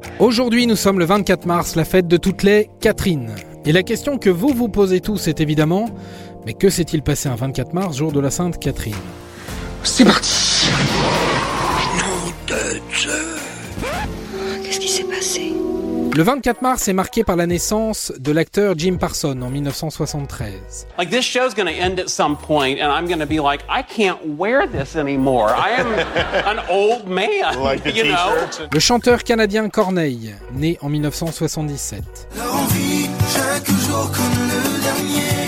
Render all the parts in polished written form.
Aujourd'hui, nous sommes le 24 mars, la fête de toutes les Catherine. Et la question que vous vous posez tous est évidemment, mais que s'est-il passé un 24 mars, jour de la Sainte Catherine ? C'est parti. Nom de Dieu. Qu'est-ce qui s'est passé ? Le 24 mars est marqué par la naissance de l'acteur Jim Parsons en 1973. Like this show's going to end at some point and I'm going to be like, I can't wear this anymore. I am an old man, like you know. Le chanteur canadien Corneille, né en 1977. Leur envie, chaque jour comme le dernier.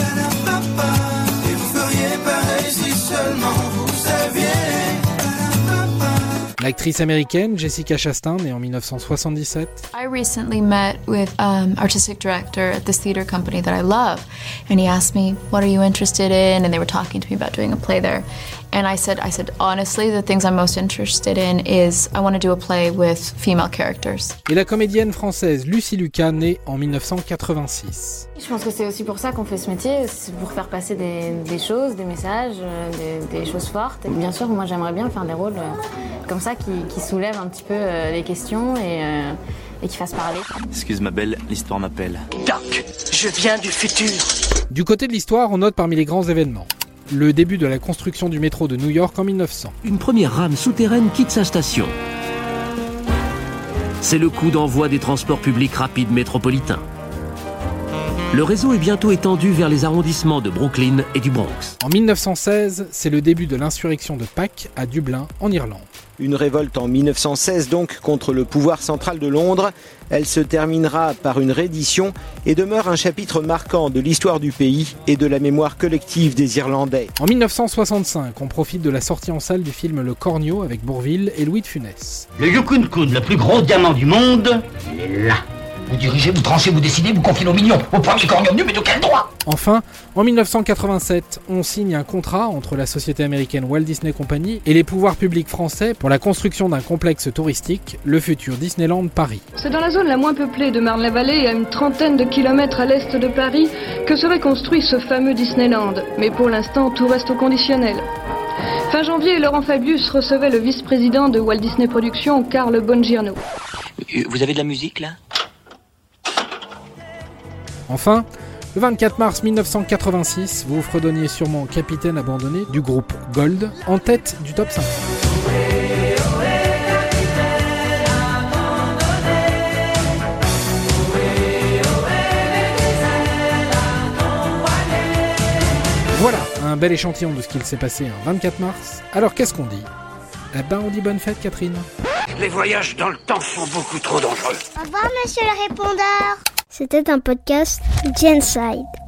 Et vous feriez pareil si seulement vous saviez. L'actrice américaine Jessica Chastain, née en 1977. I recently met with artistic director at this theater company that I love, and he asked me, "What are you interested in?" And they were talking to me about doing a play there, and I said, honestly, the things I'm most interested in is I want to do a play with female characters. Et la comédienne française Lucie Lucas, née en 1986. Je pense que c'est aussi pour ça qu'on fait ce métier, c'est pour faire passer des choses, des messages, des choses fortes. Et bien sûr, moi j'aimerais bien faire des rôles comme ça qui soulèvent un petit peu les questions et qui fassent parler. Excuse ma belle, l'histoire m'appelle. Doc, je viens du futur. Du côté de l'histoire, on note parmi les grands événements le début de la construction du métro de New York en 1900. Une première rame souterraine quitte sa station. C'est le coup d'envoi des transports publics rapides métropolitains. Le réseau est bientôt étendu vers les arrondissements de Brooklyn et du Bronx. En 1916, c'est le début de l'insurrection de Pâques à Dublin, en Irlande. Une révolte en 1916 donc contre le pouvoir central de Londres. Elle se terminera par une reddition et demeure un chapitre marquant de l'histoire du pays et de la mémoire collective des Irlandais. En 1965, on profite de la sortie en salle du film Le Cornio avec Bourvil et Louis de Funès. Le Yukon-kun, le plus gros diamant du monde, il est là. Vous dirigez, vous tranchez, vous décidez, vous confiez nos millions au premier corneau venu, mais de quel droit ? Enfin, en 1987, on signe un contrat entre la société américaine Walt Disney Company et les pouvoirs publics français pour la construction d'un complexe touristique, le futur Disneyland Paris. C'est dans la zone la moins peuplée de Marne-la-Vallée, à une trentaine de kilomètres à l'est de Paris, que serait construit ce fameux Disneyland. Mais pour l'instant, tout reste au conditionnel. Fin janvier, Laurent Fabius recevait le vice-président de Walt Disney Productions, Carl Bongiorno. Vous avez de la musique là ? Enfin, le 24 mars 1986, vous fredonniez sûrement capitaine abandonné du groupe Gold, en tête du top 5. Voilà, un bel échantillon de ce qu'il s'est passé un 24 mars. Alors qu'est-ce qu'on dit ? Eh ben on dit bonne fête Catherine. Les voyages dans le temps sont beaucoup trop dangereux. Au revoir monsieur le répondeur. C'était un podcast Genside.